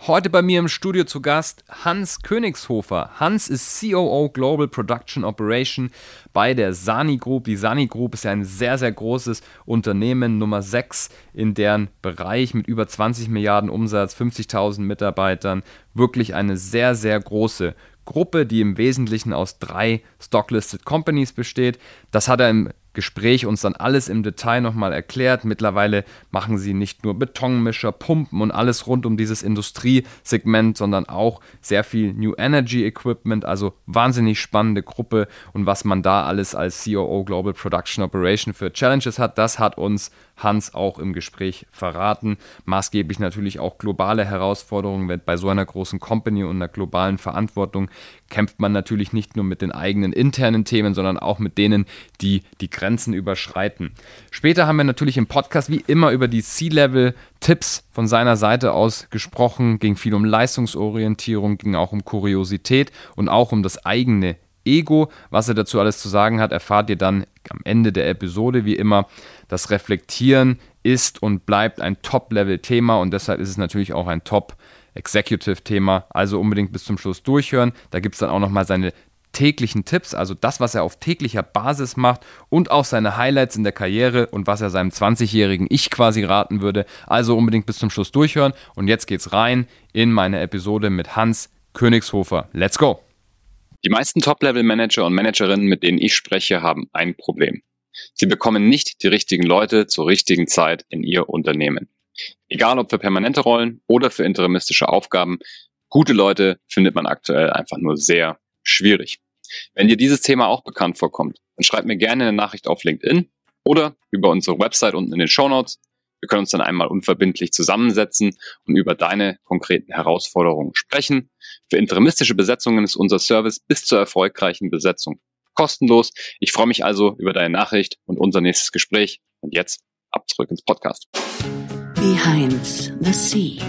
Heute bei mir im Studio zu Gast Hans Königshofer. Hans ist COO Global Production Operation bei der Sany Group. Die Sany Group ist ja ein sehr, sehr großes Unternehmen, Nummer 6 in deren Bereich mit über 20 Milliarden Umsatz, 50.000 Mitarbeitern. Wirklich eine sehr, sehr große Gruppe, die im Wesentlichen aus 3 Stocklisted Companies besteht. Das hat er im Gespräch uns dann alles im Detail nochmal erklärt. Mittlerweile machen sie nicht nur Betonmischer, Pumpen und alles rund um dieses Industriesegment, sondern auch sehr viel New Energy Equipment, also wahnsinnig spannende Gruppe, und was man da alles als COO Global Production Operation für Challenges hat, das hat uns Hans auch im Gespräch verraten. Maßgeblich natürlich auch globale Herausforderungen. Bei so einer großen Company und einer globalen Verantwortung kämpft man natürlich nicht nur mit den eigenen internen Themen, sondern auch mit denen, die die Grenzen überschreiten. Später haben wir natürlich im Podcast wie immer über die C-Level-Tipps von seiner Seite aus gesprochen. Ging viel um Leistungsorientierung, ging auch um Kuriosität und auch um das eigene Ego. Was er dazu alles zu sagen hat, erfahrt ihr dann am Ende der Episode. Wie immer, das Reflektieren ist und bleibt ein Top-Level-Thema und deshalb ist es natürlich auch ein Top-Executive-Thema. Also unbedingt bis zum Schluss durchhören. Da gibt es dann auch nochmal seine täglichen Tipps, also das, was er auf täglicher Basis macht und auch seine Highlights in der Karriere und was er seinem 20-jährigen Ich quasi raten würde. Also unbedingt bis zum Schluss durchhören. Und jetzt geht's rein in meine Episode mit Hans Königshofer. Let's go! Die meisten Top-Level-Manager und Managerinnen, mit denen ich spreche, haben ein Problem. Sie bekommen nicht die richtigen Leute zur richtigen Zeit in ihr Unternehmen. Egal ob für permanente Rollen oder für interimistische Aufgaben, gute Leute findet man aktuell einfach nur sehr schwierig. Wenn dir dieses Thema auch bekannt vorkommt, dann schreib mir gerne eine Nachricht auf LinkedIn oder über unsere Website unten in den Shownotes. Wir können uns dann einmal unverbindlich zusammensetzen und über deine konkreten Herausforderungen sprechen. Für interimistische Besetzungen ist unser Service bis zur erfolgreichen Besetzung kostenlos. Ich freue mich also über deine Nachricht und unser nächstes Gespräch. Und jetzt ab zurück ins Podcast. Behind the Sea,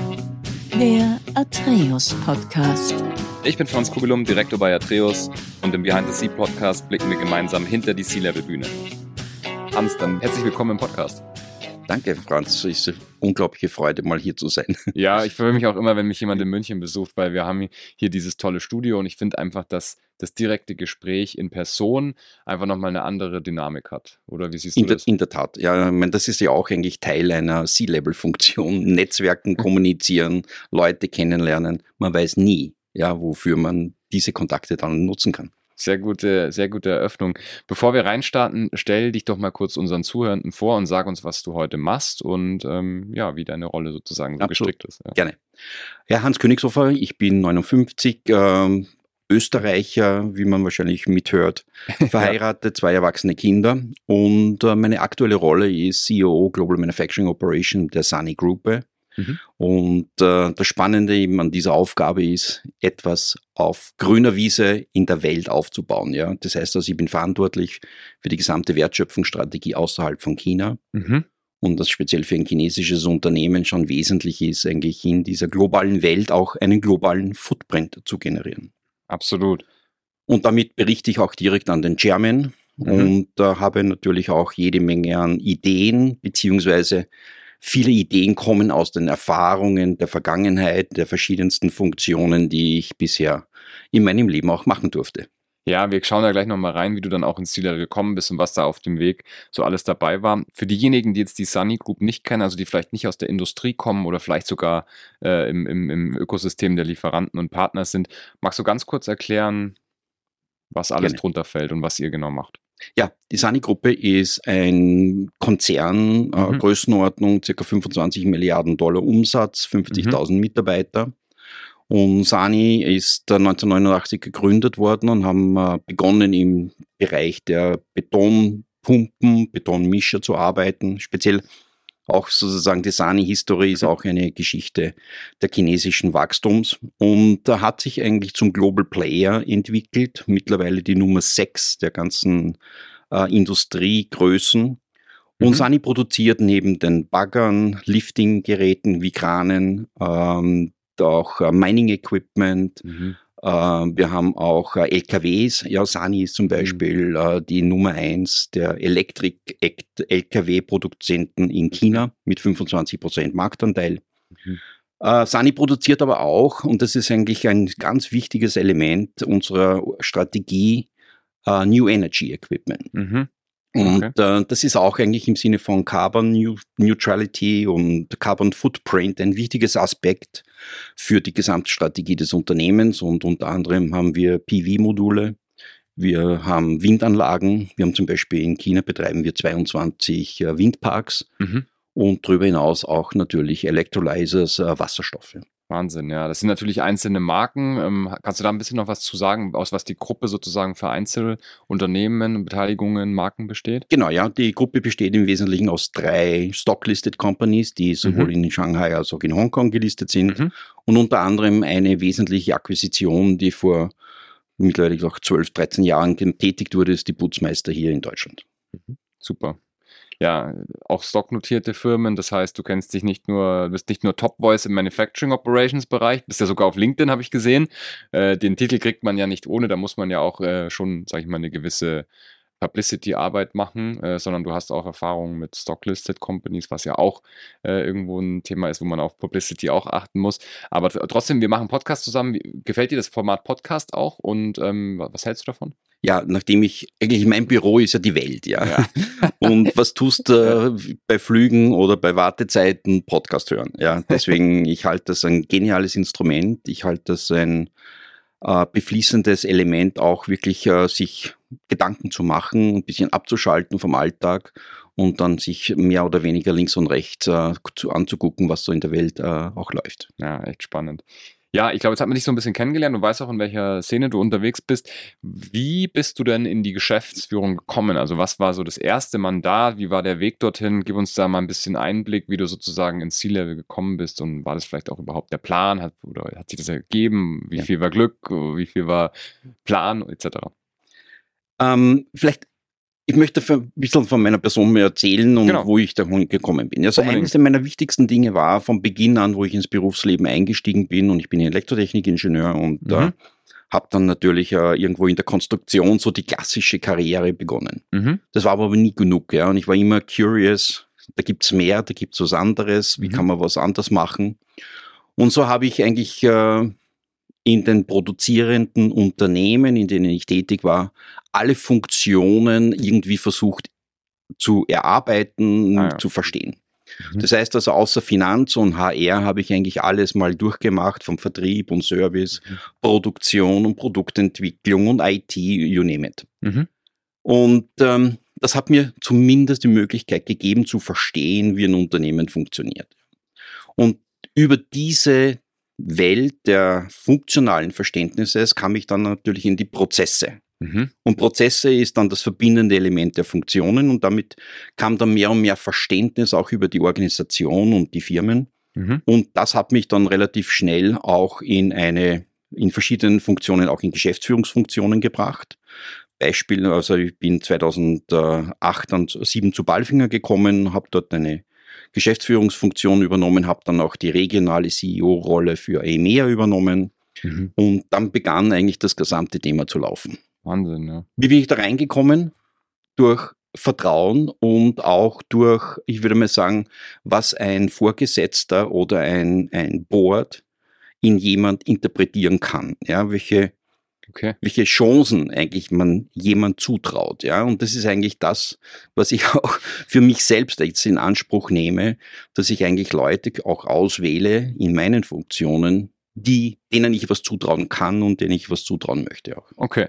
der Atreus Podcast. Ich bin Franz Kugelum, Direktor bei Atreus, und im Behind the Sea Podcast blicken wir gemeinsam hinter die C-Level-Bühne. Hans, dann herzlich willkommen im Podcast. Danke, Franz. Es ist eine unglaubliche Freude, mal hier zu sein. Ja, ich freue mich auch immer, wenn mich jemand in München besucht, weil wir haben hier dieses tolle Studio und ich finde einfach, dass das direkte Gespräch in Person einfach nochmal eine andere Dynamik hat. Oder wie siehst du das? In der Tat. Ja, ich meine, das ist ja auch eigentlich Teil einer C-Level-Funktion. Netzwerken, kommunizieren, Leute kennenlernen. Man weiß nie, ja, wofür man diese Kontakte dann nutzen kann. Sehr gute Eröffnung. Bevor wir reinstarten, stell dich doch mal kurz unseren Zuhörenden vor und sag uns, was du heute machst und wie deine Rolle sozusagen so gestrickt ist. Ja. Gerne. Ja, Hans Königshofer, ich bin 59, Österreicher, wie man wahrscheinlich mithört, verheiratet, 2 erwachsene Kinder, und meine aktuelle Rolle ist COO Global Manufacturing Operation der Sany Group. Und das Spannende eben an dieser Aufgabe ist, etwas auf grüner Wiese in der Welt aufzubauen. Ja? Das heißt also, ich bin verantwortlich für die gesamte Wertschöpfungsstrategie außerhalb von China. Und das speziell für ein chinesisches Unternehmen schon wesentlich ist, eigentlich in dieser globalen Welt auch einen globalen Footprint zu generieren. Absolut. Und damit berichte ich auch direkt an den Chairman und habe natürlich auch jede Menge an Ideen, beziehungsweise viele Ideen kommen aus den Erfahrungen der Vergangenheit, der verschiedensten Funktionen, die ich bisher in meinem Leben auch machen durfte. Ja, wir schauen da gleich nochmal rein, wie du dann auch ins Ziel gekommen bist und was da auf dem Weg so alles dabei war. Für diejenigen, die jetzt die Sany Group nicht kennen, also die vielleicht nicht aus der Industrie kommen oder vielleicht sogar im Ökosystem der Lieferanten und Partner sind, magst du ganz kurz erklären, was alles drunter fällt und was ihr genau macht? Ja, die Sany-Gruppe ist ein Konzern, Größenordnung ca. 25 Milliarden Dollar Umsatz, 50.000 Mitarbeiter. Und Sany ist 1989 gegründet worden und haben begonnen im Bereich der Betonpumpen, Betonmischer zu arbeiten. Speziell auch sozusagen die Sany-Historie ist auch eine Geschichte der chinesischen Wachstums. Und da hat sich eigentlich zum Global Player entwickelt, mittlerweile die Nummer 6 der ganzen Industriegrößen. Und Sany produziert neben den Baggern, Lifting-Geräten wie Kranen, auch Mining-Equipment. Wir haben auch LKWs. Ja, Sany ist zum Beispiel die Nummer 1 der Elektrik-LKW-Produzenten in China mit 25% Marktanteil. Sany produziert aber auch, und das ist eigentlich ein ganz wichtiges Element unserer Strategie, New Energy Equipment. Und das ist auch eigentlich im Sinne von Carbon Neutrality und Carbon Footprint ein wichtiges Aspekt für die Gesamtstrategie des Unternehmens. Und unter anderem haben wir PV-Module, wir haben Windanlagen, wir haben zum Beispiel in China betreiben wir 22 Windparks und darüber hinaus auch natürlich Electrolyzers, Wasserstoffe. Wahnsinn, ja. Das sind natürlich einzelne Marken. Kannst du da ein bisschen noch was zu sagen, aus was die Gruppe sozusagen für Einzelunternehmen, Beteiligungen, Marken besteht? Genau, ja. Die Gruppe besteht im Wesentlichen aus 3 Stock-Listed Companies, die sowohl in Shanghai als auch in Hongkong gelistet sind. Und unter anderem eine wesentliche Akquisition, die vor mittlerweile auch 12, 13 Jahren getätigt wurde, ist die Putzmeister hier in Deutschland. Super. Ja, auch stocknotierte Firmen, das heißt, du bist nicht nur Top Voice im Manufacturing Operations Bereich, bist ja sogar auf LinkedIn, habe ich gesehen. Den Titel kriegt man ja nicht ohne, da muss man ja auch schon, sage ich mal, eine gewisse Publicity-Arbeit machen, sondern du hast auch Erfahrungen mit Stock-Listed Companies, was ja auch irgendwo ein Thema ist, wo man auf Publicity auch achten muss. Aber trotzdem, wir machen Podcast zusammen. Gefällt dir das Format Podcast auch und was hältst du davon? Ja, eigentlich mein Büro ist ja die Welt, ja. Und was tust du bei Flügen oder bei Wartezeiten? Podcast hören, ja. Deswegen, ich halte das ein geniales Instrument. Ich halte das ein befließendes Element, auch wirklich sich Gedanken zu machen, ein bisschen abzuschalten vom Alltag und dann sich mehr oder weniger links und rechts anzugucken, was so in der Welt auch läuft. Ja, echt spannend. Ja, ich glaube, jetzt hat man dich so ein bisschen kennengelernt und weiß auch, in welcher Szene du unterwegs bist. Wie bist du denn in die Geschäftsführung gekommen? Also was war so das erste Mandat? Wie war der Weg dorthin? Gib uns da mal ein bisschen Einblick, wie du sozusagen ins C-Level gekommen bist und war das vielleicht auch überhaupt der Plan? Oder hat sich das ergeben? Wie viel war Glück? Wie viel war Plan etc.? Vielleicht Ich möchte ein bisschen von meiner Person mehr erzählen und wo ich dahin gekommen bin. Also eines meiner wichtigsten Dinge war von Beginn an, wo ich ins Berufsleben eingestiegen bin, und ich bin Elektrotechnikingenieur und habe dann natürlich irgendwo in der Konstruktion so die klassische Karriere begonnen. Das war aber nie genug, ja. Und ich war immer curious, da gibt's mehr, da gibt's was anderes, wie kann man was anders machen? Und so habe ich eigentlich in den produzierenden Unternehmen, in denen ich tätig war, alle Funktionen irgendwie versucht zu erarbeiten, zu verstehen. Das heißt also, außer Finanz und HR habe ich eigentlich alles mal durchgemacht, vom Vertrieb und Service, Produktion und Produktentwicklung und IT, you name it. Und das hat mir zumindest die Möglichkeit gegeben, zu verstehen, wie ein Unternehmen funktioniert. Und über diese Welt der funktionalen Verständnisses kam ich dann natürlich in die Prozesse. Und Prozesse ist dann das verbindende Element der Funktionen, und damit kam dann mehr und mehr Verständnis auch über die Organisation und die Firmen. Und das hat mich dann relativ schnell auch in verschiedenen Funktionen, auch in Geschäftsführungsfunktionen gebracht. Beispiel, also ich bin 2008 und 2007 zu Palfinger gekommen, habe dort eine Geschäftsführungsfunktion übernommen, habe dann auch die regionale CEO-Rolle für EMEA übernommen und dann begann eigentlich das gesamte Thema zu laufen. Wahnsinn, ja. Wie bin ich da reingekommen? Durch Vertrauen und auch durch, ich würde mal sagen, was ein Vorgesetzter oder ein Board in jemand interpretieren kann. Ja, welche Chancen eigentlich man jemand zutraut. Ja, und das ist eigentlich das, was ich auch für mich selbst jetzt in Anspruch nehme, dass ich eigentlich Leute auch auswähle in meinen Funktionen, denen ich was zutrauen kann und denen ich was zutrauen möchte auch. Okay.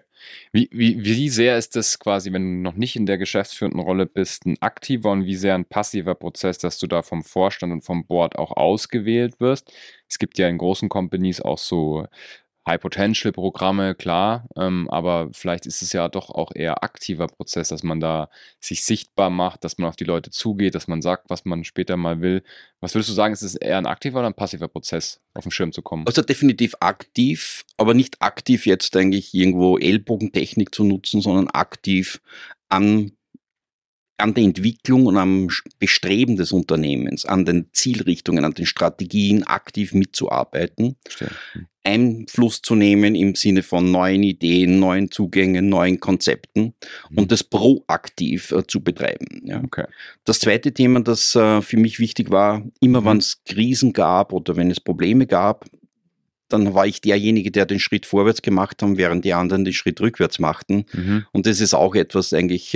Wie sehr ist das quasi, wenn du noch nicht in der geschäftsführenden Rolle bist, ein aktiver und wie sehr ein passiver Prozess, dass du da vom Vorstand und vom Board auch ausgewählt wirst? Es gibt ja in großen Companies auch so High-Potential-Programme, klar, aber vielleicht ist es ja doch auch eher aktiver Prozess, dass man da sich sichtbar macht, dass man auf die Leute zugeht, dass man sagt, was man später mal will. Was würdest du sagen, ist es eher ein aktiver oder ein passiver Prozess, auf den Schirm zu kommen? Also definitiv aktiv, aber nicht aktiv jetzt eigentlich irgendwo Ellbogentechnik zu nutzen, sondern aktiv an an der Entwicklung und am Bestreben des Unternehmens, an den Zielrichtungen, an den Strategien aktiv mitzuarbeiten, Einfluss zu nehmen im Sinne von neuen Ideen, neuen Zugängen, neuen Konzepten und das proaktiv zu betreiben. Ja. Okay. Das zweite Thema, das für mich wichtig war, immer wenn es Krisen gab oder wenn es Probleme gab, dann war ich derjenige, der den Schritt vorwärts gemacht hat, während die anderen den Schritt rückwärts machten. Und das ist auch etwas eigentlich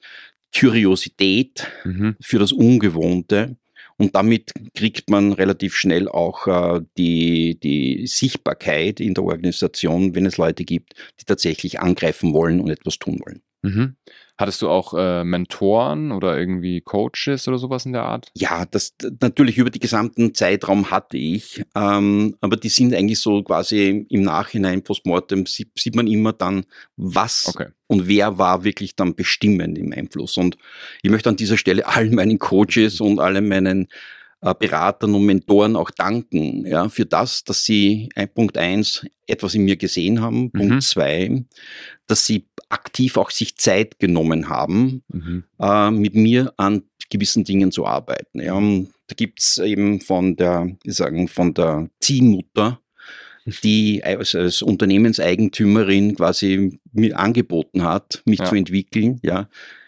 Kuriosität für das Ungewohnte. Und damit kriegt man relativ schnell auch die Sichtbarkeit in der Organisation, wenn es Leute gibt, die tatsächlich angreifen wollen und etwas tun wollen. Hattest du auch Mentoren oder irgendwie Coaches oder sowas in der Art? Ja, das natürlich über den gesamten Zeitraum hatte ich, aber die sind eigentlich so quasi im Nachhinein, postmortem, sieht man immer dann, was und wer war wirklich dann bestimmend im Einfluss. Und ich möchte an dieser Stelle allen meinen Coaches und allen meinen Beratern und Mentoren auch danken, ja, für das, dass sie Punkt 1 etwas in mir gesehen haben, Punkt 2, dass sie aktiv auch sich Zeit genommen haben, mit mir an gewissen Dingen zu arbeiten. Ja. Da gibt's eben von der Ziehmutter, die als Unternehmenseigentümerin quasi mir angeboten hat, mich zu entwickeln, ja.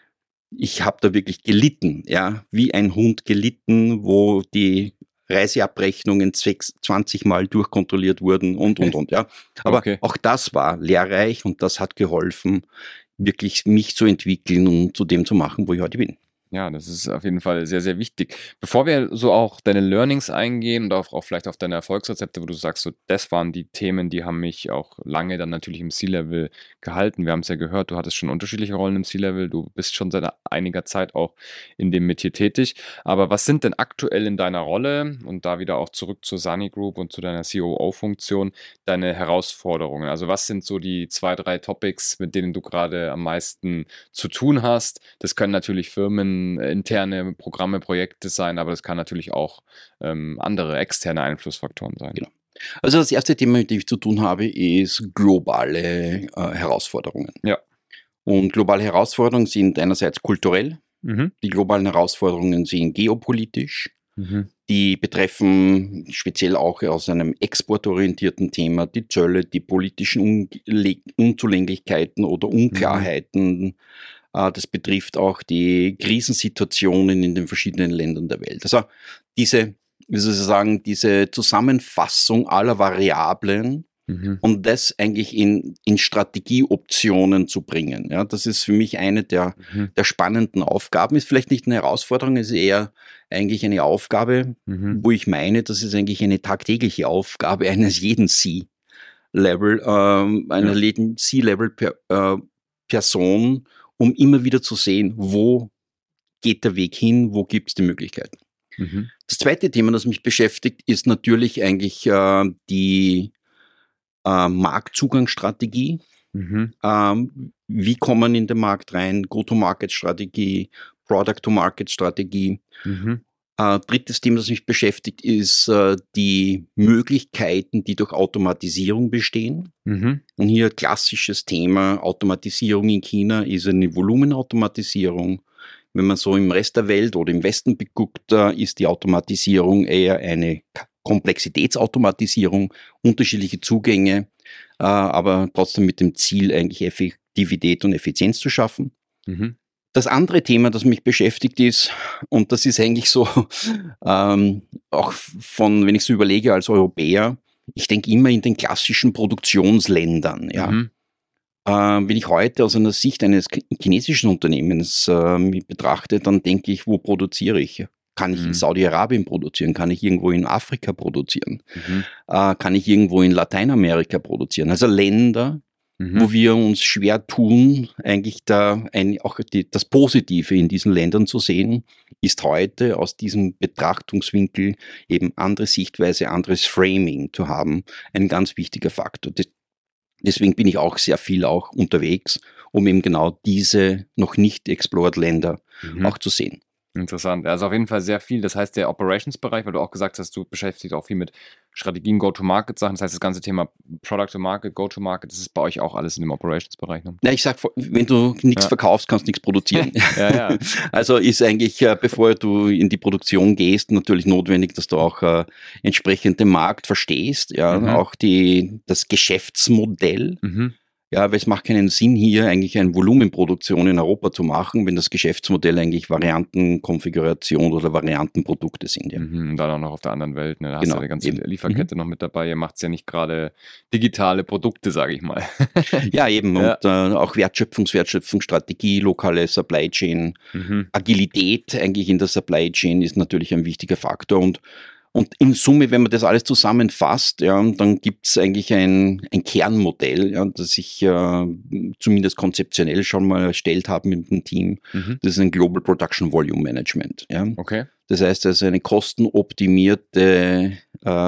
Ich habe da wirklich gelitten, ja, wie ein Hund gelitten, wo die Reiseabrechnungen 20 Mal durchkontrolliert wurden und, ja. Aber auch das war lehrreich und das hat geholfen, wirklich mich zu entwickeln und zu dem zu machen, wo ich heute bin. Ja, das ist auf jeden Fall sehr, sehr wichtig. Bevor wir so auch deine Learnings eingehen und auch vielleicht auf deine Erfolgsrezepte, wo du sagst, so, das waren die Themen, die haben mich auch lange dann natürlich im C-Level gehalten. Wir haben es ja gehört, du hattest schon unterschiedliche Rollen im C-Level, du bist schon seit einiger Zeit auch in dem Metier tätig. Aber was sind denn aktuell in deiner Rolle, und da wieder auch zurück zur Sani Group und zu deiner COO-Funktion, deine Herausforderungen? Also was sind so die 2, 3 Topics, mit denen du gerade am meisten zu tun hast? Das können natürlich interne Programme, Projekte sein, aber das kann natürlich auch andere externe Einflussfaktoren sein. Genau. Also das erste Thema, mit dem ich zu tun habe, ist globale Herausforderungen. Ja. Und globale Herausforderungen sind einerseits kulturell, die globalen Herausforderungen sind geopolitisch, die betreffen speziell auch aus einem exportorientierten Thema die Zölle, die politischen Unzulänglichkeiten oder Unklarheiten. Das betrifft auch die Krisensituationen in den verschiedenen Ländern der Welt. Also diese Zusammenfassung aller Variablen und das eigentlich in Strategieoptionen zu bringen. Ja, das ist für mich eine der spannenden Aufgaben. Ist vielleicht nicht eine Herausforderung, ist eher eigentlich eine Aufgabe, wo ich meine, das ist eigentlich eine tagtägliche Aufgabe eines jeden C-Level, einer jeden C-Level-Person, um immer wieder zu sehen, wo geht der Weg hin, wo gibt es die Möglichkeiten. Das zweite Thema, das mich beschäftigt, ist natürlich eigentlich die Marktzugangsstrategie. Wie kommt man in den Markt rein? Go-to-Market-Strategie, Product-to-Market-Strategie. Drittes Thema, das mich beschäftigt, ist die Möglichkeiten, die durch Automatisierung bestehen. Und hier klassisches Thema Automatisierung in China ist eine Volumenautomatisierung. Wenn man so im Rest der Welt oder im Westen beguckt, ist die Automatisierung eher eine Komplexitätsautomatisierung, unterschiedliche Zugänge, aber trotzdem mit dem Ziel, eigentlich Effektivität und Effizienz zu schaffen. Das andere Thema, das mich beschäftigt ist, und das ist eigentlich so, auch wenn ich so überlege als Europäer, ich denke immer in den klassischen Produktionsländern. Ja. Wenn ich heute aus einer Sicht eines chinesischen Unternehmens betrachte, dann denke ich, wo produziere ich? Kann ich in Saudi-Arabien produzieren? Kann ich irgendwo in Afrika produzieren? Kann ich irgendwo in Lateinamerika produzieren? Also Länder, wo wir uns schwer tun, eigentlich das Positive in diesen Ländern zu sehen, ist heute aus diesem Betrachtungswinkel eben andere Sichtweise, anderes Framing zu haben, ein ganz wichtiger Faktor. Deswegen bin ich auch sehr viel auch unterwegs, um eben genau diese noch nicht explored Länder auch zu sehen. Interessant. Also auf jeden Fall sehr viel. Das heißt, der Operations-Bereich, weil du auch gesagt hast, du beschäftigst auch viel mit Strategien, Go-to-Market-Sachen. Das heißt, das ganze Thema Product-to-Market, Go-to-Market, das ist bei euch auch alles in dem Operations-Bereich. Ne? Na, ich sag, wenn du nichts verkaufst, kannst du nichts produzieren. Ja. Also ist eigentlich, bevor du in die Produktion gehst, natürlich notwendig, dass du auch entsprechend den Markt verstehst, auch das Geschäftsmodell. Ja, weil es macht keinen Sinn, hier eigentlich eine Volumenproduktion in Europa zu machen, wenn das Geschäftsmodell eigentlich Variantenkonfiguration oder Variantenprodukte sind. Ja. Und dann auch noch auf der anderen Welt. Ne? Da hast du ja die ganze Lieferkette noch mit dabei. Ihr macht es ja nicht gerade digitale Produkte, sage ich mal. Ja, eben. Und auch Wertschöpfungsstrategie, lokale Supply Chain, Agilität eigentlich in der Supply Chain ist natürlich ein wichtiger Faktor. Und in Summe, wenn man das alles zusammenfasst, dann gibt es eigentlich ein Kernmodell, das ich zumindest konzeptionell schon mal erstellt habe mit dem Team. Das ist ein Global Production Volume Management. Ja. Okay. Das heißt, das ist eine kostenoptimierte,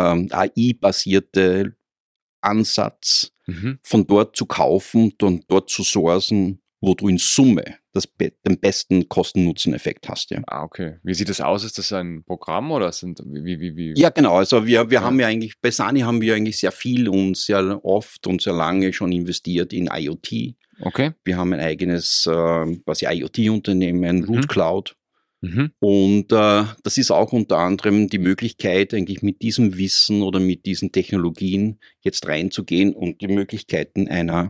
AI-basierte Ansatz, von dort zu kaufen und dort zu sourcen, wo du in Summe den besten Kosten-Nutzen-Effekt hast. Ja. Okay. Wie sieht das aus? Ist das ein Programm oder sind wie? Ja, genau. Also wir haben ja eigentlich, bei Sani haben wir eigentlich sehr viel und sehr oft und sehr lange schon investiert in IoT. Okay. Wir haben ein eigenes quasi IoT-Unternehmen, Root Cloud. Und das ist auch unter anderem die Möglichkeit, eigentlich mit diesem Wissen oder mit diesen Technologien jetzt reinzugehen und die Möglichkeiten einer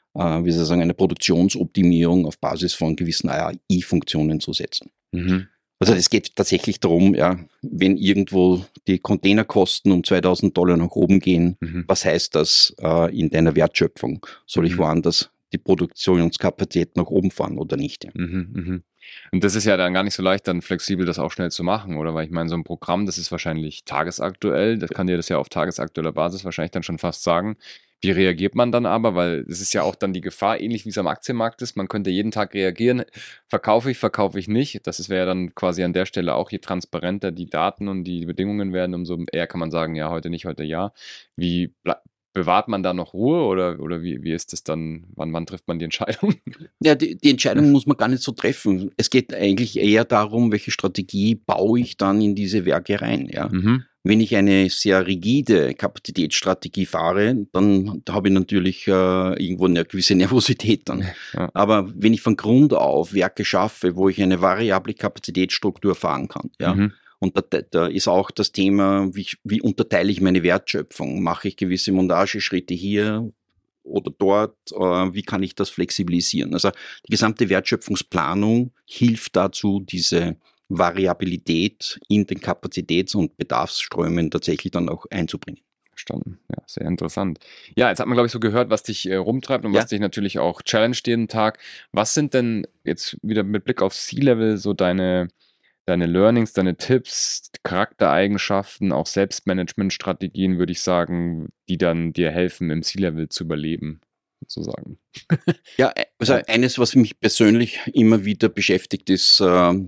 Produktionsoptimierung auf Basis von gewissen AI-Funktionen zu setzen. Also es geht tatsächlich darum, wenn irgendwo die Containerkosten um $2.000 nach oben gehen, was heißt das in deiner Wertschöpfung? Soll ich woanders die Produktionskapazität nach oben fahren oder nicht? Ja. Und das ist ja dann gar nicht so leicht, dann flexibel das auch schnell zu machen, oder? Weil ich meine, so ein Programm, das ist wahrscheinlich tagesaktuell, das kann dir das ja auf tagesaktueller Basis wahrscheinlich dann schon fast sagen. Wie reagiert man dann aber? Weil es ist ja auch dann die Gefahr, ähnlich wie es am Aktienmarkt ist, man könnte jeden Tag reagieren, verkaufe ich nicht. Das wäre ja dann quasi an der Stelle auch, je transparenter die Daten und die Bedingungen werden, umso eher kann man sagen, ja, heute nicht, heute ja. Wie bewahrt man da noch Ruhe oder wie ist das dann, wann trifft man die Entscheidung? Ja, die Entscheidung muss man gar nicht so treffen. Es geht eigentlich eher darum, welche Strategie baue ich dann in diese Werke rein. Ja? Wenn ich eine sehr rigide Kapazitätsstrategie fahre, dann habe ich natürlich irgendwo eine gewisse Nervosität dann. Ja. Aber wenn ich von Grund auf Werke schaffe, wo ich eine variable Kapazitätsstruktur fahren kann, und da ist auch das Thema, wie unterteile ich meine Wertschöpfung? Mache ich gewisse Montageschritte hier oder dort? Wie kann ich das flexibilisieren? Also die gesamte Wertschöpfungsplanung hilft dazu, diese Variabilität in den Kapazitäts- und Bedarfsströmen tatsächlich dann auch einzubringen. Verstanden. Ja, sehr interessant. Ja, jetzt hat man, glaube ich, so gehört, was dich rumtreibt und was dich natürlich auch challenged jeden Tag. Was sind denn jetzt wieder mit Blick auf C-Level so deine Learnings, deine Tipps, Charaktereigenschaften, auch Selbstmanagement-Strategien, würde ich sagen, die dann dir helfen, im C-Level zu überleben, sozusagen? Ja, also eines, was mich persönlich immer wieder beschäftigt, ist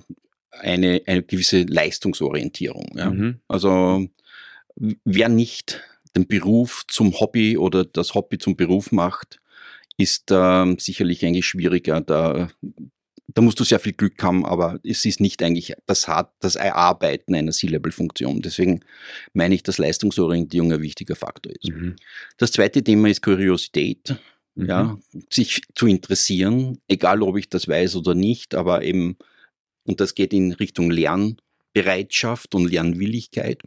eine gewisse Leistungsorientierung. Ja? Also wer nicht den Beruf zum Hobby oder das Hobby zum Beruf macht, ist sicherlich eigentlich schwieriger. Da musst du sehr viel Glück haben, aber es ist nicht eigentlich das Erarbeiten einer C-Level-Funktion. Deswegen meine ich, dass Leistungsorientierung ein wichtiger Faktor ist. Das zweite Thema ist Kuriosität. Ja, sich zu interessieren, egal ob ich das weiß oder nicht, aber eben, und das geht in Richtung Lernbereitschaft und Lernwilligkeit.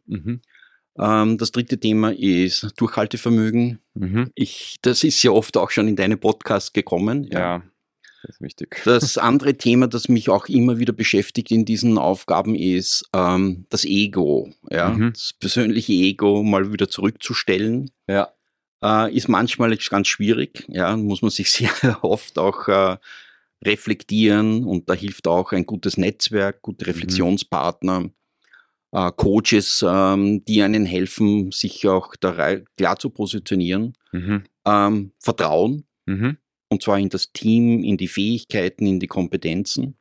Das dritte Thema ist Durchhaltevermögen. Das ist ja oft auch schon in deine Podcasts gekommen. Ja, das ist wichtig. Das andere Thema, das mich auch immer wieder beschäftigt in diesen Aufgaben, ist das Ego. Ja? Das persönliche Ego mal wieder zurückzustellen. Ja. Ist manchmal ganz schwierig. Ja? Muss man sich sehr oft auch reflektieren, und da hilft auch ein gutes Netzwerk, gute Reflexionspartner, Coaches, die einen helfen, sich auch da klar zu positionieren. Vertrauen, und zwar in das Team, in die Fähigkeiten, in die Kompetenzen.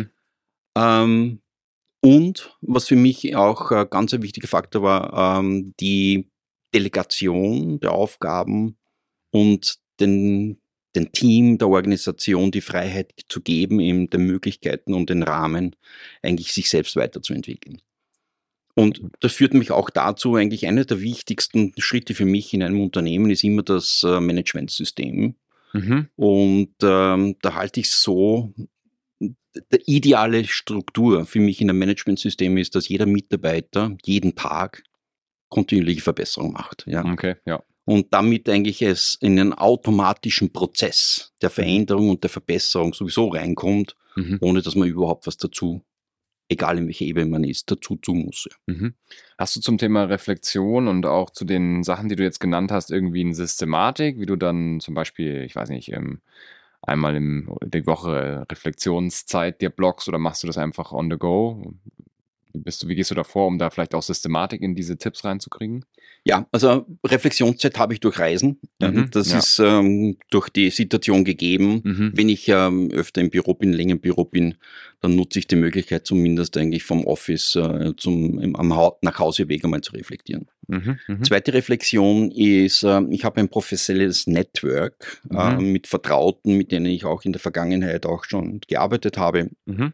Und was für mich auch ganz ein wichtiger Faktor war, die Delegation der Aufgaben und den dem Team, der Organisation die Freiheit zu geben, eben den Möglichkeiten und den Rahmen, eigentlich sich selbst weiterzuentwickeln. Und das führt mich auch dazu, eigentlich einer der wichtigsten Schritte für mich in einem Unternehmen ist immer das Managementsystem. Und da halte ich so, die ideale Struktur für mich in einem Managementsystem ist, dass jeder Mitarbeiter jeden Tag kontinuierliche Verbesserung macht. Ja. Okay, ja. Und damit eigentlich es in einen automatischen Prozess der Veränderung und der Verbesserung sowieso reinkommt, ohne dass man überhaupt was dazu, egal in welcher Ebene man ist, dazu tun muss. Ja. Hast du zum Thema Reflexion und auch zu den Sachen, die du jetzt genannt hast, irgendwie eine Systematik, wie du dann zum Beispiel, ich weiß nicht, einmal die Woche Reflexionszeit dir blockst oder machst du das einfach on the go? Wie gehst du da vor, um da vielleicht auch Systematik in diese Tipps reinzukriegen? Ja, also Reflexionszeit habe ich durch Reisen. Das ist durch die Situation gegeben. Wenn ich öfter im Büro bin, länger im Büro bin, dann nutze ich die Möglichkeit zumindest eigentlich vom Office nach Hauseweg einmal zu reflektieren. Zweite Reflexion ist, ich habe ein professionelles Network mit Vertrauten, mit denen ich auch in der Vergangenheit auch schon gearbeitet habe.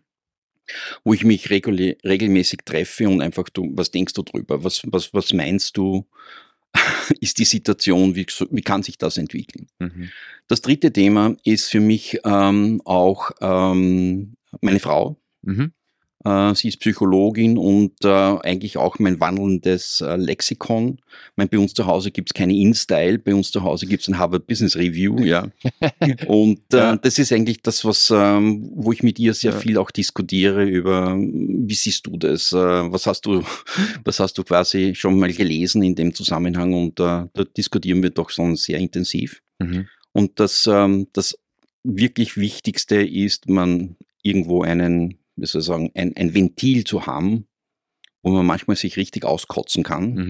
Wo ich mich regelmäßig treffe und einfach, was denkst du drüber? Was meinst du, ist die Situation, wie kann sich das entwickeln? Das dritte Thema ist für mich auch meine Frau. Sie ist Psychologin und eigentlich auch mein wandelndes Lexikon. Ich meine, bei uns zu Hause gibt es keine InStyle, bei uns zu Hause gibt es ein Harvard Business Review, ja. Und das ist eigentlich das, wo ich mit ihr sehr viel auch diskutiere über, wie siehst du das? Was hast du quasi schon mal gelesen in dem Zusammenhang? Und da diskutieren wir doch schon sehr intensiv. Und das wirklich Wichtigste ist, man irgendwo ein Ventil zu haben, wo man manchmal sich richtig auskotzen kann.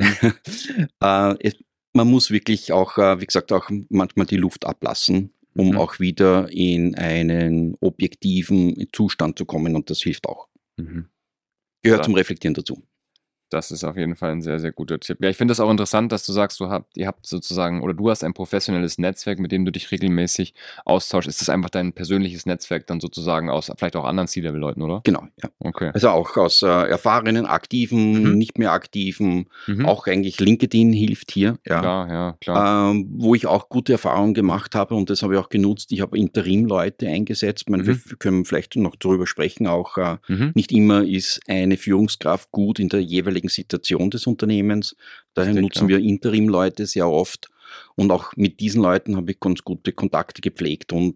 Man muss wirklich auch, wie gesagt, auch manchmal die Luft ablassen, um auch wieder in einen objektiven Zustand zu kommen, und das hilft auch. Gehört zum Reflektieren dazu. Das ist auf jeden Fall ein sehr, sehr guter Tipp. Ja, ich finde das auch interessant, dass du sagst, ihr habt sozusagen, oder du hast ein professionelles Netzwerk, mit dem du dich regelmäßig austauschst. Ist das einfach dein persönliches Netzwerk dann sozusagen aus vielleicht auch anderen C-Level-Leuten, oder? Genau, ja. Okay. Also auch aus erfahrenen, aktiven, nicht mehr aktiven, auch eigentlich LinkedIn hilft hier. Ja. Klar. Wo ich auch gute Erfahrungen gemacht habe, und das habe ich auch genutzt. Ich habe Interim-Leute eingesetzt. Wir können vielleicht noch darüber sprechen, auch nicht immer ist eine Führungskraft gut in der jeweiligen Situation des Unternehmens. Daher nutzen wir Interim-Leute sehr oft. Und auch mit diesen Leuten habe ich ganz gute Kontakte gepflegt. Und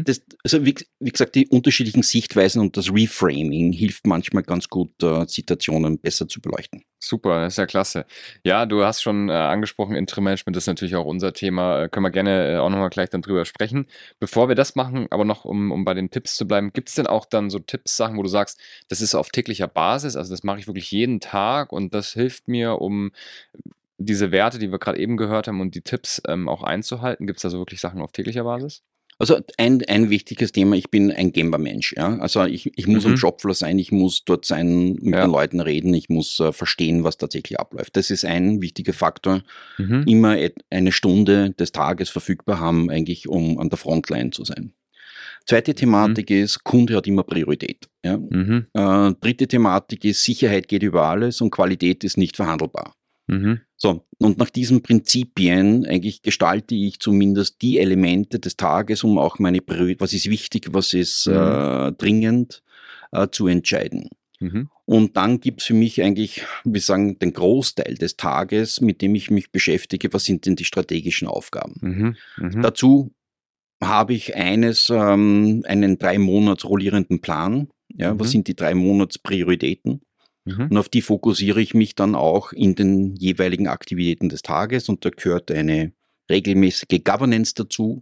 wie gesagt, die unterschiedlichen Sichtweisen und das Reframing hilft manchmal ganz gut, Situationen besser zu beleuchten. Super, das ist ja klasse. Ja, du hast schon angesprochen, Interim-Management ist natürlich auch unser Thema. Können wir gerne auch nochmal gleich dann drüber sprechen. Bevor wir das machen, aber noch, um bei den Tipps zu bleiben, gibt es denn auch dann so Tipps, Sachen, wo du sagst, das ist auf täglicher Basis, also das mache ich wirklich jeden Tag und das hilft mir, um diese Werte, die wir gerade eben gehört haben und die Tipps auch einzuhalten? Gibt es da so wirklich Sachen auf täglicher Basis? Also ein wichtiges Thema, ich bin ein Gemba-Mensch. Ja? Also ich muss am Shopfloor sein, ich muss dort sein, mit den Leuten reden, ich muss verstehen, was tatsächlich abläuft. Das ist ein wichtiger Faktor. Immer eine Stunde des Tages verfügbar haben, eigentlich um an der Frontline zu sein. Zweite Thematik ist, Kunde hat immer Priorität. Ja? Dritte Thematik ist, Sicherheit geht über alles und Qualität ist nicht verhandelbar. So, und nach diesen Prinzipien eigentlich gestalte ich zumindest die Elemente des Tages, um auch meine Priorität, was ist wichtig, was ist dringend, zu entscheiden. Und dann gibt es für mich eigentlich, wir sagen, den Großteil des Tages, mit dem ich mich beschäftige, was sind denn die strategischen Aufgaben. Dazu habe ich einen 3 Monats rollierenden Plan. Ja, was sind die 3 Monats Prioritäten? Und auf die fokussiere ich mich dann auch in den jeweiligen Aktivitäten des Tages, und da gehört eine regelmäßige Governance dazu.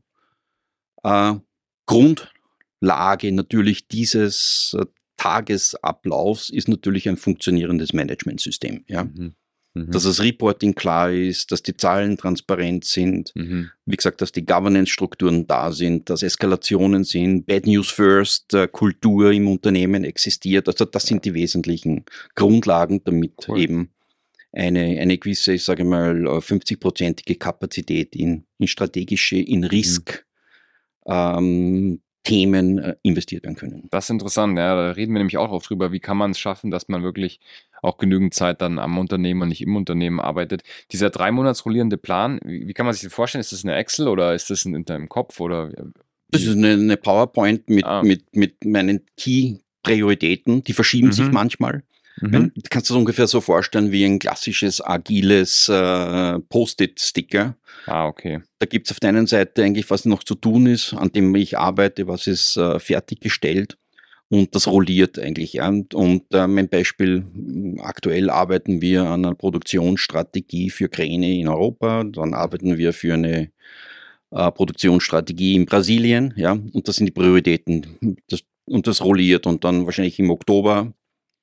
Grundlage natürlich dieses Tagesablaufs ist natürlich ein funktionierendes Managementsystem. Ja? Dass das Reporting klar ist, dass die Zahlen transparent sind, wie gesagt, dass die Governance-Strukturen da sind, dass Eskalationen sind, Bad News First, Kultur im Unternehmen existiert. Also das sind die wesentlichen Grundlagen, damit eben eine gewisse, ich sage mal, 50-prozentige Kapazität in strategische, in Risk Themen investiert werden können. Das ist interessant, ja, da reden wir nämlich auch oft drüber, wie kann man es schaffen, dass man wirklich auch genügend Zeit dann am Unternehmen und nicht im Unternehmen arbeitet. Dieser 3 Monats rollierende Plan, wie kann man sich das vorstellen? Ist das eine Excel oder ist das in deinem Kopf? Oder Das ist eine PowerPoint mit meinen Key-Prioritäten, die verschieben sich manchmal. Du kannst du das ungefähr so vorstellen wie ein klassisches, agiles Post-it-Sticker. Okay. Da gibt es auf der einen Seite eigentlich, was noch zu tun ist, an dem ich arbeite, was ist fertiggestellt und das rolliert eigentlich. Ja. Und mein Beispiel, aktuell arbeiten wir an einer Produktionsstrategie für Kräne in Europa, dann arbeiten wir für eine Produktionsstrategie in Brasilien, ja, und das sind die Prioritäten. Das rolliert und dann wahrscheinlich im Oktober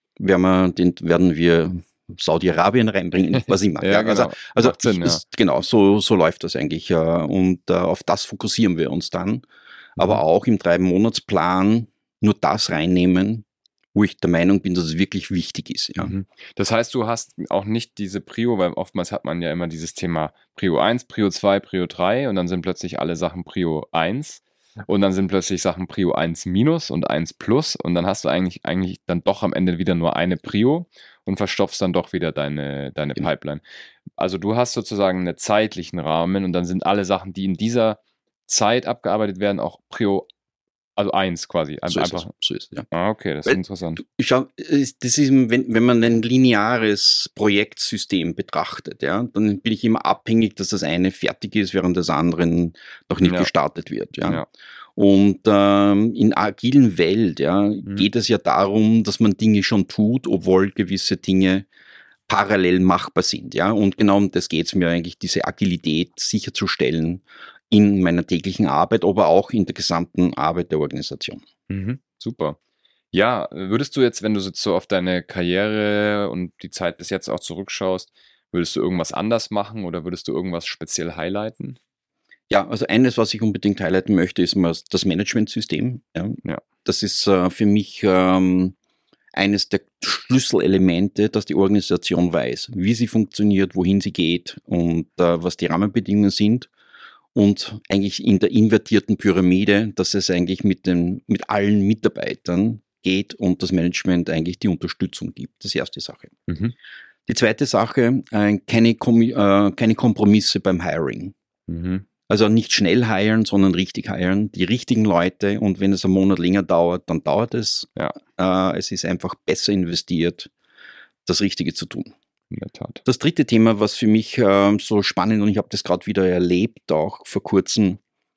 werden wir Saudi-Arabien reinbringen, was immer. Ja, genau. Also Sinn, genau, so läuft das eigentlich. Und auf das fokussieren wir uns dann. Aber auch im 3-Monats-Plan nur das reinnehmen, wo ich der Meinung bin, dass es wirklich wichtig ist. Ja. Das heißt, du hast auch nicht diese Prio, weil oftmals hat man ja immer dieses Thema Prio 1, Prio 2, Prio 3 und dann sind plötzlich alle Sachen Prio 1. Und dann sind plötzlich Sachen Prio 1 minus und 1 plus und dann hast du eigentlich dann doch am Ende wieder nur eine Prio und verstopfst dann doch wieder deine Pipeline. Also du hast sozusagen einen zeitlichen Rahmen und dann sind alle Sachen, die in dieser Zeit abgearbeitet werden, auch Prio, also 1 quasi. So ist es, ja. Okay, das ist interessant. Schau, das ist, wenn man ein lineares Projektsystem betrachtet, ja, dann bin ich immer abhängig, dass das eine fertig ist, während das andere noch nicht gestartet wird. Ja. Und in agilen Welt geht es ja darum, dass man Dinge schon tut, obwohl gewisse Dinge parallel machbar sind. Ja. Und genau um das geht es mir eigentlich, diese Agilität sicherzustellen in meiner täglichen Arbeit, aber auch in der gesamten Arbeit der Organisation. Super. Ja, würdest du jetzt, wenn du so auf deine Karriere und die Zeit bis jetzt auch zurückschaust, würdest du irgendwas anders machen oder würdest du irgendwas speziell highlighten? Ja, also eines, was ich unbedingt highlighten möchte, ist mal das Managementsystem. Ja. Das ist für mich eines der Schlüsselelemente, dass die Organisation weiß, wie sie funktioniert, wohin sie geht und was die Rahmenbedingungen sind. Und eigentlich in der invertierten Pyramide, dass es eigentlich mit allen Mitarbeitern geht und das Management eigentlich die Unterstützung gibt. Das ist die erste Sache. Die zweite Sache, keine Kompromisse beim Hiring. Also nicht schnell hiren, sondern richtig hiren, die richtigen Leute und wenn es einen Monat länger dauert, dann dauert es. Es ist einfach besser investiert, das Richtige zu tun. In der Tat. Das dritte Thema, was für mich so spannend und ich habe das gerade wieder erlebt, auch vor kurzem,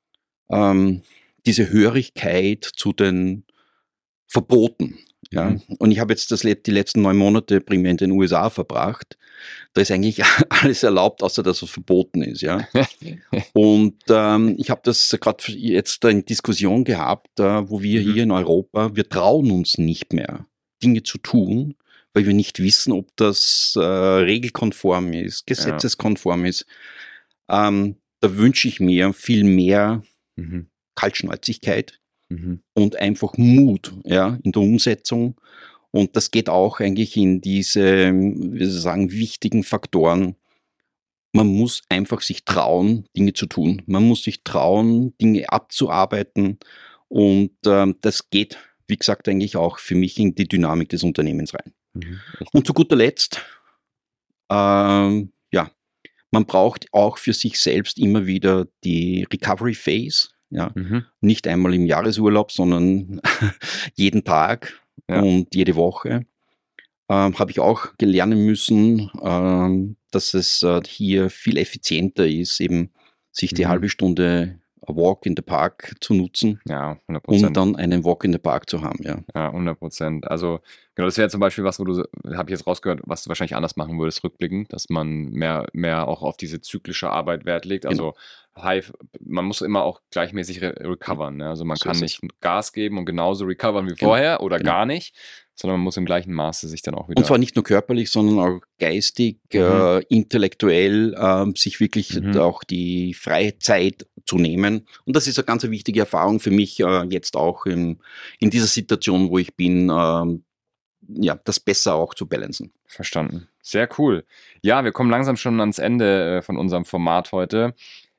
diese Hörigkeit zu den Verboten. Ja? Und ich habe jetzt die letzten 9 Monate primär in den USA verbracht. Da ist eigentlich alles erlaubt, außer dass es verboten ist. Ja? Und ich habe das gerade jetzt in Diskussion gehabt, wo wir hier in Europa, wir trauen uns nicht mehr, Dinge zu tun, weil wir nicht wissen, ob das regelkonform ist, gesetzeskonform ist. Da wünsche ich mir viel mehr Kaltschnäuzigkeit und einfach Mut in der Umsetzung. Und das geht auch eigentlich in diese, wie soll ich sagen, wichtigen Faktoren. Man muss einfach sich trauen, Dinge zu tun. Man muss sich trauen, Dinge abzuarbeiten. Und das geht, wie gesagt, eigentlich auch für mich in die Dynamik des Unternehmens rein. Und zu guter Letzt, man braucht auch für sich selbst immer wieder die Recovery Phase. Ja? Nicht einmal im Jahresurlaub, sondern jeden Tag und jede Woche. Habe ich auch lernen müssen, dass es hier viel effizienter ist, eben sich die halbe Stunde Walk in the Park zu nutzen, 100%. und dann einen Walk in the Park zu haben. Ja, 100%. Also genau, das wäre zum Beispiel was, habe ich jetzt rausgehört, was du wahrscheinlich anders machen würdest, rückblickend, dass man mehr auch auf diese zyklische Arbeit Wert legt. Also man muss immer auch gleichmäßig recovern. Ne? Also man kann nicht Gas geben und genauso recovern wie vorher oder gar nicht, sondern man muss im gleichen Maße sich dann auch wieder... Und zwar nicht nur körperlich, sondern auch geistig, intellektuell, sich wirklich auch die freie Zeit zu nehmen. Und das ist eine ganz wichtige Erfahrung für mich jetzt auch in dieser Situation, wo ich bin, das besser auch zu balancen. Verstanden. Sehr cool. Ja, wir kommen langsam schon ans Ende von unserem Format heute.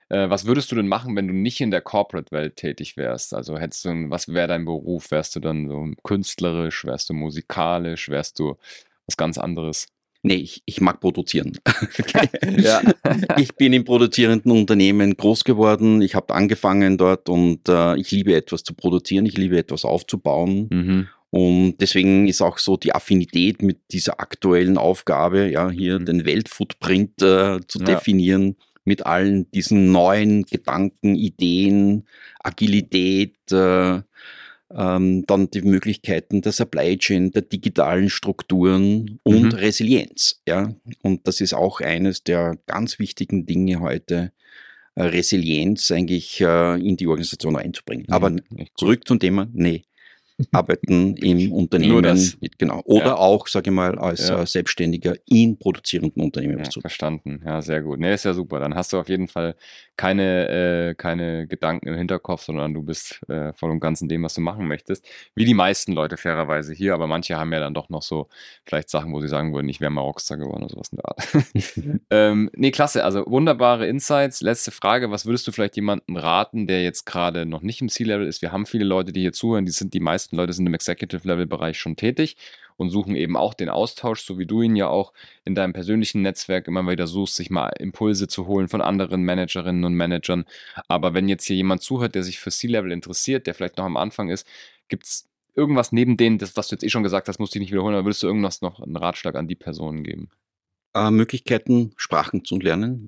Was würdest du denn machen, wenn du nicht in der Corporate-Welt tätig wärst? Also was wäre dein Beruf? Wärst du dann so künstlerisch? Wärst du musikalisch? Wärst du was ganz anderes? Nee, ich mag produzieren. Ja. Ich bin im produzierenden Unternehmen groß geworden. Ich habe angefangen dort und ich liebe etwas zu produzieren. Ich liebe etwas aufzubauen. Mhm. Und deswegen ist auch so die Affinität mit dieser aktuellen Aufgabe, ja, hier den Weltfootprint zu definieren, mit allen diesen neuen Gedanken, Ideen, Agilität, dann die Möglichkeiten der Supply Chain, der digitalen Strukturen und Resilienz. Ja? Und das ist auch eines der ganz wichtigen Dinge heute, Resilienz eigentlich in die Organisation einzubringen. Aber zurück zum Thema, nee. Arbeiten im Unternehmen, genau. Oder auch, sage ich mal, als Selbstständiger in produzierenden Unternehmen. Ja, verstanden, ja, sehr gut. Nee, ist ja super. Dann hast du auf jeden Fall keine Gedanken im Hinterkopf, sondern du bist voll und ganz in dem, was du machen möchtest. Wie die meisten Leute fairerweise hier, aber manche haben ja dann doch noch so vielleicht Sachen, wo sie sagen würden, ich wäre mal Rockstar geworden oder sowas in der Art. Nee, klasse. Also wunderbare Insights. Letzte Frage, was würdest du vielleicht jemandem raten, der jetzt gerade noch nicht im C-Level ist? Wir haben viele Leute, die hier zuhören, die meisten Leute sind im Executive-Level-Bereich schon tätig und suchen eben auch den Austausch, so wie du ihn ja auch in deinem persönlichen Netzwerk immer wieder suchst, sich mal Impulse zu holen von anderen Managerinnen und Managern. Aber wenn jetzt hier jemand zuhört, der sich für C-Level interessiert, der vielleicht noch am Anfang ist, gibt es irgendwas neben denen, das, was du jetzt schon gesagt hast, musst du nicht wiederholen, aber würdest du irgendwas noch einen Ratschlag an die Personen geben? Möglichkeiten, Sprachen zu lernen.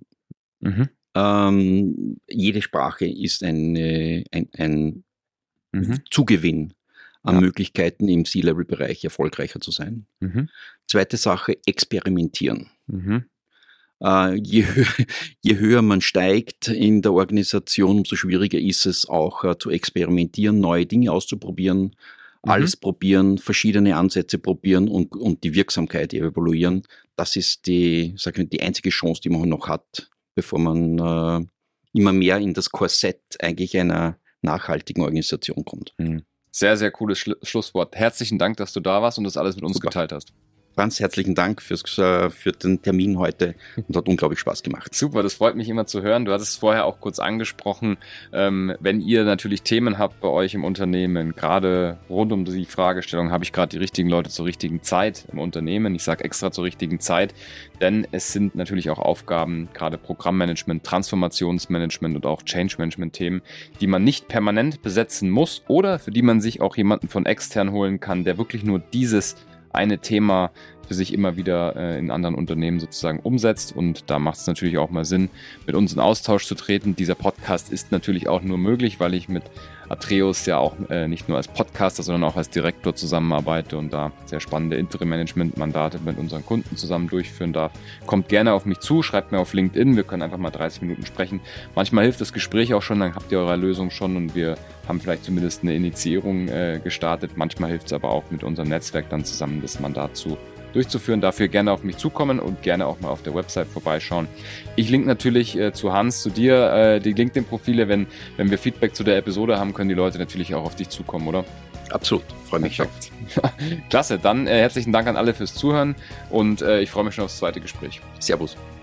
Jede Sprache ist ein Zugewinn an Möglichkeiten im C-Level-Bereich erfolgreicher zu sein. Zweite Sache, experimentieren. Je höher man steigt in der Organisation, umso schwieriger ist es auch zu experimentieren, neue Dinge auszuprobieren, alles probieren, verschiedene Ansätze probieren und die Wirksamkeit evaluieren. Das ist die einzige Chance, die man noch hat, bevor man immer mehr in das Korsett eigentlich einer nachhaltigen Organisation kommt. Sehr, sehr cooles Schlusswort. Herzlichen Dank, dass du da warst und das alles mit uns geteilt hast. Franz, herzlichen Dank für den Termin heute und hat unglaublich Spaß gemacht. Super, das freut mich immer zu hören. Du hattest es vorher auch kurz angesprochen. Wenn ihr natürlich Themen habt bei euch im Unternehmen, gerade rund um die Fragestellung, habe ich gerade die richtigen Leute zur richtigen Zeit im Unternehmen? Ich sage extra zur richtigen Zeit, denn es sind natürlich auch Aufgaben, gerade Programmmanagement, Transformationsmanagement und auch Change-Management-Themen, die man nicht permanent besetzen muss oder für die man sich auch jemanden von extern holen kann, der wirklich nur dieses eine Thema für sich immer wieder in anderen Unternehmen sozusagen umsetzt, und da macht es natürlich auch mal Sinn, mit uns in Austausch zu treten. Dieser Podcast ist natürlich auch nur möglich, weil ich mit Atreus ja auch nicht nur als Podcaster, sondern auch als Direktor zusammenarbeite und da sehr spannende Interim-Management-Mandate mit unseren Kunden zusammen durchführen darf. Kommt gerne auf mich zu, schreibt mir auf LinkedIn, wir können einfach mal 30 Minuten sprechen. Manchmal hilft das Gespräch auch schon, dann habt ihr eure Lösung schon und wir haben vielleicht zumindest eine Initiierung gestartet. Manchmal hilft es aber auch, mit unserem Netzwerk dann zusammen das Mandat durchzuführen. Dafür gerne auf mich zukommen und gerne auch mal auf der Website vorbeischauen. Ich link natürlich zu Hans, zu dir, die LinkedIn-Profile. Wenn wir Feedback zu der Episode haben, können die Leute natürlich auch auf dich zukommen, oder? Absolut, freue mich schon. Klasse, dann herzlichen Dank an alle fürs Zuhören und ich freue mich schon aufs zweite Gespräch. Servus.